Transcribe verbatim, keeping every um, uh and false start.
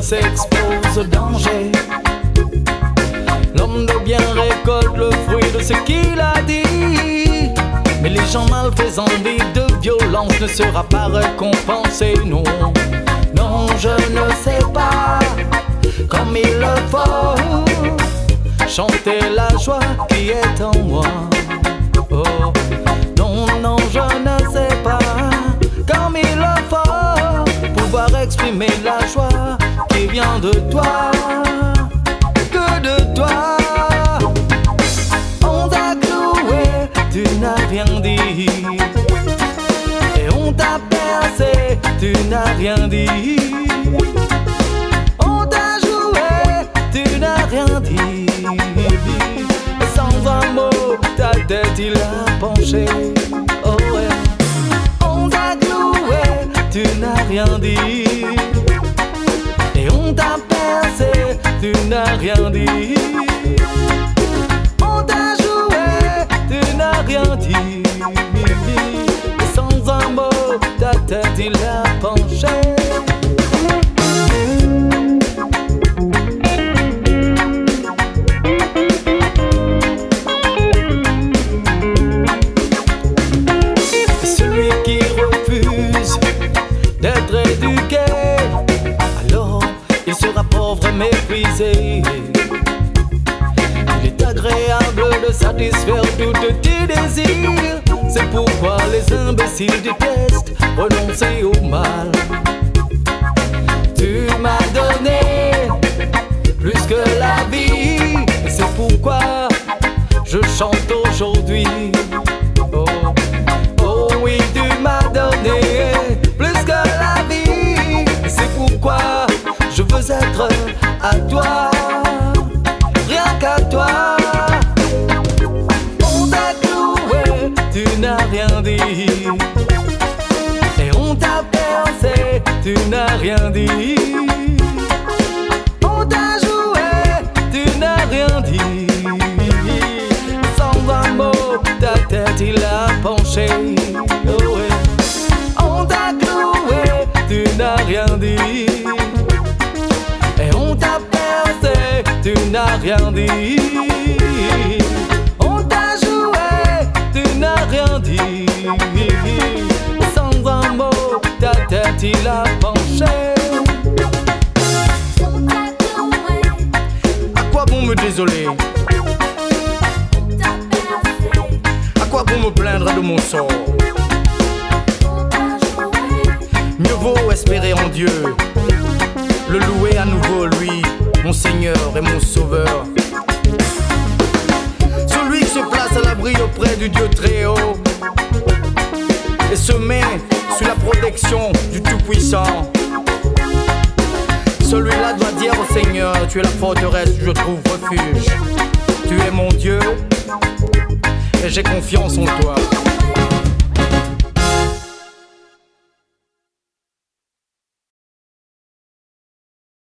s'expose au danger. L'homme de bien récolte le fruit de ce qu'il a dit. Mais les gens malfaisants vivent de violence ne sera pas récompensé, non. Non, je ne sais pas comme il le faut chanter la joie qui est en moi. Oh, non, non, je ne sais pas comme il le faut pouvoir exprimer la joie qui vient de toi, que de toi. On t'a cloué, tu n'as rien dit, et on t'a percé, tu n'as rien dit. On t'a joué, tu n'as rien dit. Sans un mot, ta tête il a penché. Oh ouais. On t'a cloué, tu n'as rien dit, et on t'a percé, tu n'as rien dit. On t'a joué, tu n'as rien dit. Sans un mot, ta tête il a penché. D'être éduqué, alors il sera pauvre et méprisé. Il est agréable de satisfaire tous tes désirs. C'est pourquoi les imbéciles détestent renoncer au mal. Tu m'as donné plus que la vie, c'est pourquoi je chante aujourd'hui. Oh, oh oui, tu m'as donné plus que la vie, c'est pourquoi je veux être à toi, rien qu'à toi. On t'a cloué, tu n'as rien dit, et on t'a percé, tu n'as rien dit. On t'a joué, tu n'as rien dit. Sans un mot, ta tête il a penché. Oh ouais. On t'a cloué, tu n'as rien dit, et on t'a percé, tu n'as rien dit. On t'a joué, tu n'as rien dit. Sans un mot, ta tête il a penché. À quoi bon me désoler? À quoi bon me plaindre de mon sort? Mieux vaut espérer en Dieu, le louer à nouveau, lui, mon Seigneur et mon Sauveur. Celui qui se place à l'abri auprès du Dieu très haut et se met sous la protection du Tout-Puissant. Celui-là doit dire au Seigneur, tu es la forteresse où je trouve refuge. Tu es mon Dieu et j'ai confiance en toi.